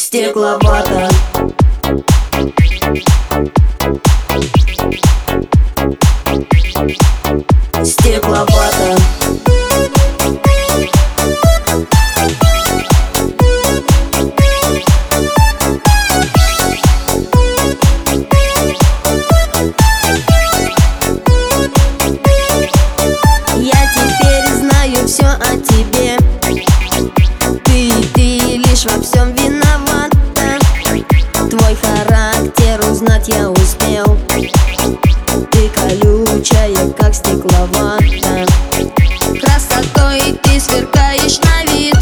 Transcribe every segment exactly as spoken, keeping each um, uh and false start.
Стекловата. Стекловата. Я теперь знаю все о тебе. Ты, ты лишь во всем виновата. Твой характер узнать я успел. Ты колючая, как стекловата. Красотой ты сверкаешь на вид,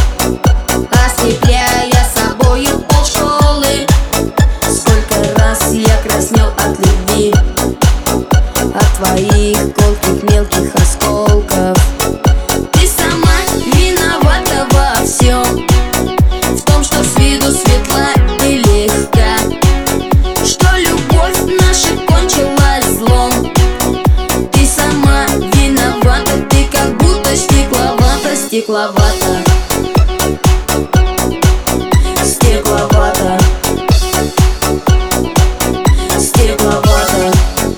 ослепляя собою полшколы. Сколько раз я краснел от любви, от твоих колких мелких осколков. Ты сама виновата во всем, в том, что с виду светла и легка, что любовь наша кончилась злом. Ты сама виновата, ты как будто стекловата. Стекловата. Стекловата. Стекловата.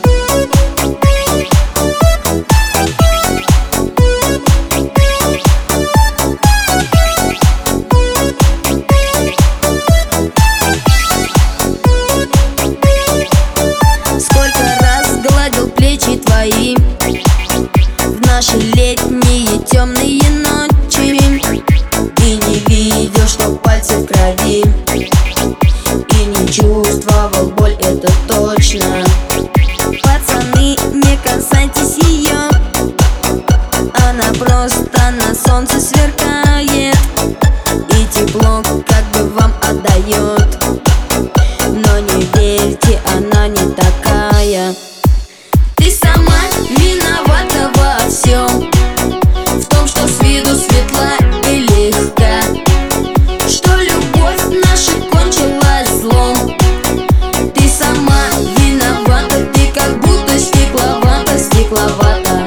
Сколько раз гладил плечи твои в наши летние темные ночи, и не видел, что пальцы в крови, и не чувствовал боль, это точно. Пацаны, не касайтесь ее, она просто на солнце сверкает и тепло как бы вам отдает. Но не верьте, она не такая. Ты сама виновата во всем, в том, что с виду светла и легка, что любовь наша кончилась злом. Ты сама виновата, ты как будто стекловата. Стекловата.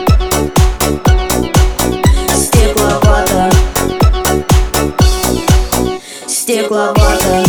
Стекловата. Стекловата.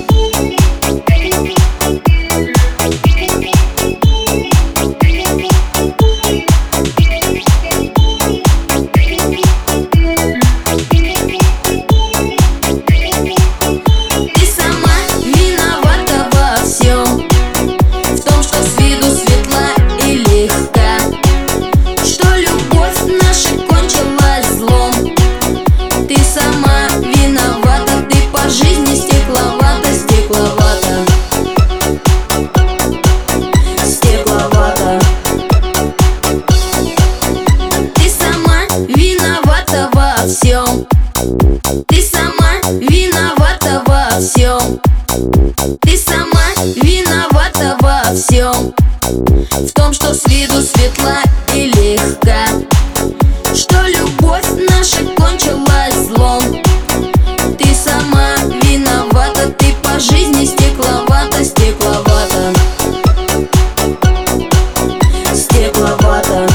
Ты сама виновата во всем. Ты сама виновата во всем, в том, что с виду светла и легка, что любовь наша кончилась злом. Ты сама виновата, ты по жизни стекловата. Стекловата. Стекловата.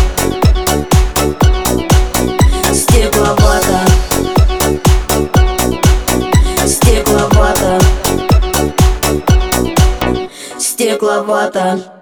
Стекловата. Стекловата. Стекловата.